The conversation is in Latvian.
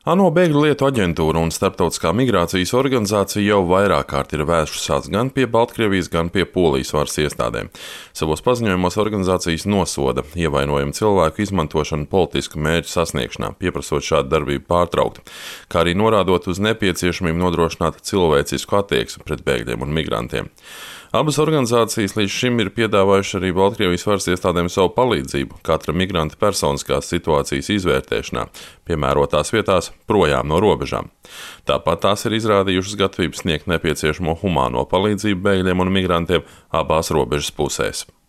ANO bēgļu lietu aģentūra un Starptautiskā migrācijas organizācija jau vairāk kārt ir vēršušās gan pie Baltkrievijas, gan pie Polijas varas iestādēm. Savos paziņojumos organizācijas nosoda ievainojumu cilvēku izmantošanu politisku mērķu sasniegšanā, pieprasot šādu darbību pārtraukt, kā arī norādot uz nepieciešamību nodrošināt cilvēcisku attieksmi pret bēgļiem un migrantiem. Abas organizācijas līdz šim ir piedāvājušas arī Baltkrievijas varas iestādēm savu palīdzību katra migranta personiskās situācijas izvērtēšanā, piemērotās vietās projām no robežām. Tāpat tās ir izrādījušas gatavību sniegt nepieciešamo humāno palīdzību bēgļiem un migrantiem abās robežas pusēs.